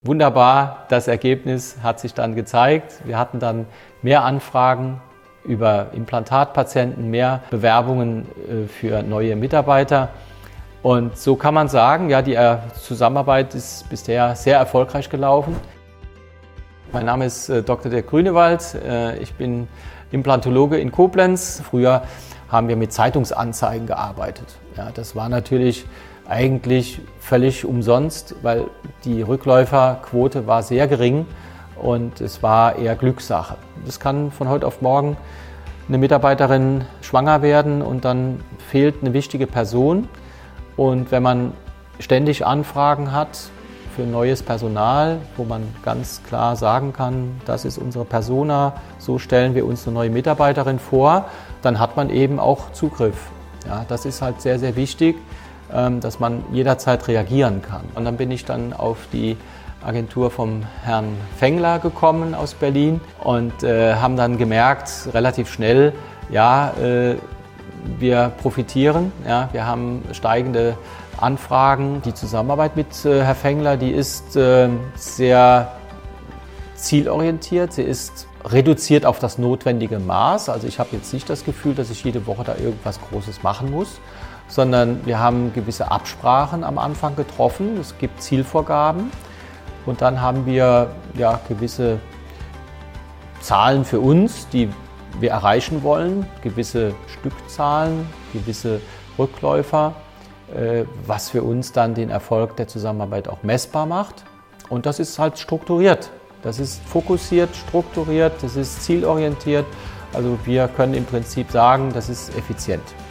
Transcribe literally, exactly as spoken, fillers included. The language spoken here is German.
Wunderbar, das Ergebnis hat sich dann gezeigt. Wir hatten dann mehr Anfragen über Implantatpatienten, mehr Bewerbungen für neue Mitarbeiter. Und so kann man sagen, ja, die Zusammenarbeit ist bisher sehr erfolgreich gelaufen. Mein Name ist Doktor Dirk Grünewald. Ich bin Implantologe in Koblenz. Früher haben wir mit Zeitungsanzeigen gearbeitet. Ja, das war natürlich eigentlich völlig umsonst, weil die Rückläuferquote war sehr gering und es war eher Glückssache. Das kann von heute auf morgen eine Mitarbeiterin schwanger werden und dann fehlt eine wichtige Person. Und wenn man ständig Anfragen hat für neues Personal, wo man ganz klar sagen kann, das ist unsere Persona, so stellen wir uns eine neue Mitarbeiterin vor, dann hat man eben auch Zugriff. Ja, das ist halt sehr, sehr wichtig, dass man jederzeit reagieren kann. Und dann bin ich dann auf die Agentur vom Herrn Fengler gekommen aus Berlin und äh, haben dann gemerkt, relativ schnell, ja, äh, wir profitieren, ja, wir haben steigende Anfragen. Die Zusammenarbeit mit äh, Herrn Fengler, die ist äh, sehr zielorientiert, sie ist reduziert auf das notwendige Maß. Also ich habe jetzt nicht das Gefühl, dass ich jede Woche da irgendwas Großes machen muss, sondern wir haben gewisse Absprachen am Anfang getroffen. Es gibt Zielvorgaben und dann haben wir ja, gewisse Zahlen für uns, die wir erreichen wollen, gewisse Stückzahlen, gewisse Rückläufer, äh, was für uns dann den Erfolg der Zusammenarbeit auch messbar macht. Und das ist halt strukturiert, das ist fokussiert, strukturiert, das ist zielorientiert. Also wir können im Prinzip sagen, das ist effizient.